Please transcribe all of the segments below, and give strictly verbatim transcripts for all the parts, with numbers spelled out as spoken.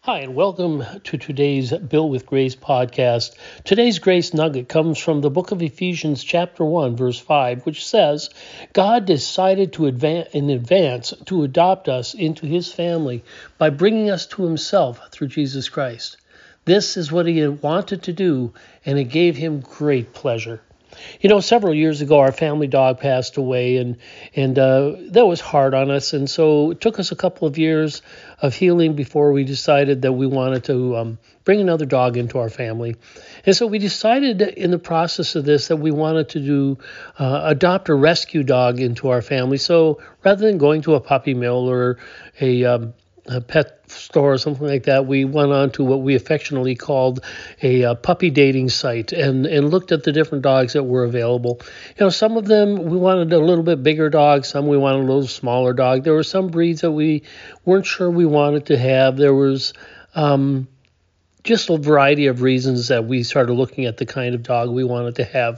Hi, and welcome to today's Built with Grace podcast. Today's Grace Nugget comes from the book of Ephesians, chapter one, verse five, which says, God decided to advance, in advance to adopt us into his family by bringing us to himself through Jesus Christ. This is what he had wanted to do, and it gave him great pleasure. You know, several years ago, our family dog passed away, and and uh, that was hard on us. And so it took us a couple of years of healing before we decided that we wanted to um, bring another dog into our family. And so we decided in the process of this that we wanted to do uh, adopt a rescue dog into our family. So rather than going to a puppy mill or a um, a pet store or something like that, we went on to what we affectionately called a, uh puppy dating site and, and looked at the different dogs that were available. You know, some of them we wanted a little bit bigger dog, some we wanted a little smaller dog. There were some breeds that we weren't sure we wanted to have. There was um, just a variety of reasons that we started looking at the kind of dog we wanted to have.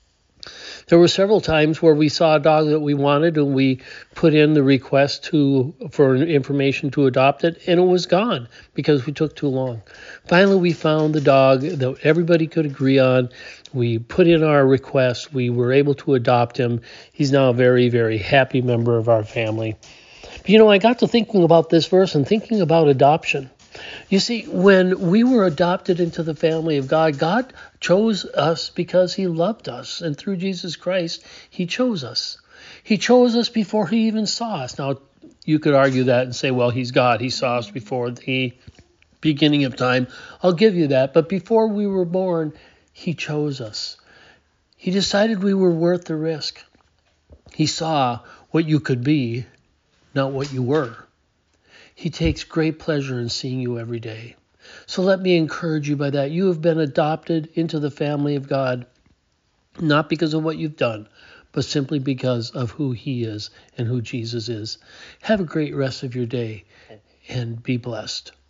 There were several times where we saw a dog that we wanted and we put in the request to for information to adopt it, and it was gone because we took too long. Finally, we found the dog that everybody could agree on. We put in our request. We were able to adopt him. He's now a very, very happy member of our family. But, you know, I got to thinking about this verse and thinking about adoption. You see, when we were adopted into the family of God, God chose us because he loved us. And through Jesus Christ, he chose us. He chose us before he even saw us. Now, you could argue that and say, well, he's God. He saw us before the beginning of time. I'll give you that. But before we were born, he chose us. He decided we were worth the risk. He saw what you could be, not what you were. He takes great pleasure in seeing you every day. So let me encourage you by that. You have been adopted into the family of God, not because of what you've done, but simply because of who he is and who Jesus is. Have a great rest of your day and be blessed.